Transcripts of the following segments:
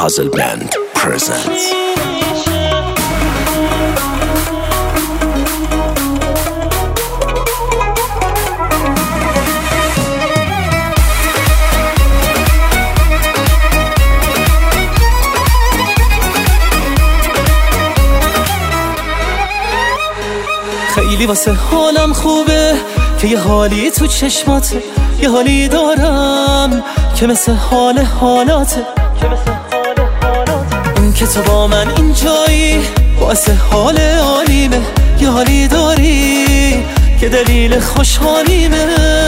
Puzzle Band presents. خیلی واسه حالم خوبه که یه حالی تو چشماته، یه حالی دارم که مثل حال حالاته. اون که تو با من اینجایی واسه حال عالیمه، یه حالی داری که دلیل خوشحالیمه.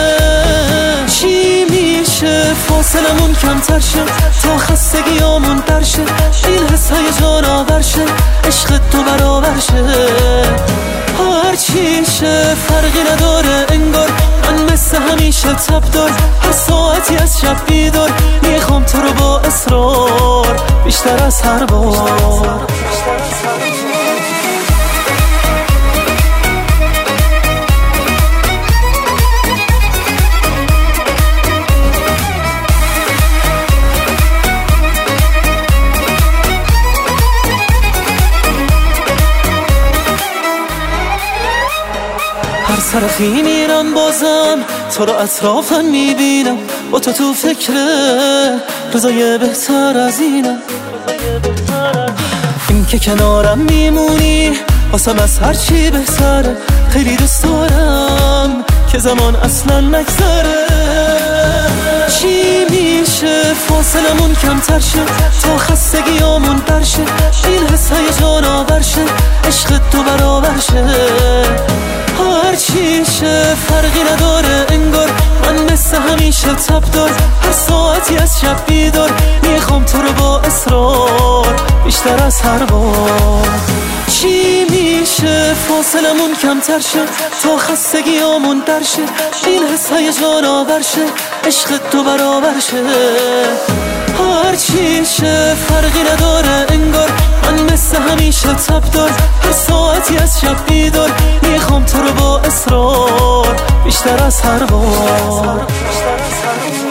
چی میشه فاصلمون کمتر شه تا خستگیامون در شه، این حس هیجان آور شه، عشق تو برابر شه. هر چی شه فرقی نداره انگار من مثل همیشه تب دار، هر ساعتی از شب بیدار میخوام تو رو با اصرار بیشتر از هر بار. هر سرخی میرم بازم تو رو اطرافم میبینم، با تو فکره روزای بهتر از اینم. این که کنارم میمونی واسم از هر چی بهتره، خیلی دوست دارم که زمان اصلا نگذره. چی میشه فاصلمون کمتر شه تا خستگیامون در شه، این حس هیجان آور شه، عشق تو برابر شه. هر چی شه فرقی نداره انگار من مثل همیشه تب دار، هر ساعتی از شب بیدار میخوام تو رو با اصرار بیشتر از هر بار. چی میشه فاصلمون کمتر شه تا خستگیامون در شه، این حس هیجان آور شه، عشق تو برابر شه. هر چی شه فرقی نداره انگار من مثل همیشه تب دار، هر ساعتی از شب بیدار میخوام تو رو با اصرار بیشتر از هر بار.